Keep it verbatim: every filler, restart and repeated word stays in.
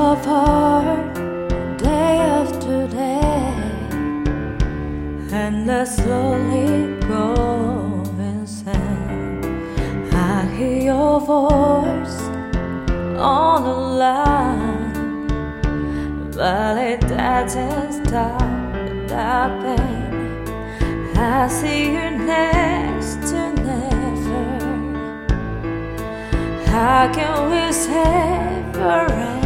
apart day after day, and I slowly go insane. I hear your voice on the line, but it doesn't stop that pain. I see you next to never. How can we say forever?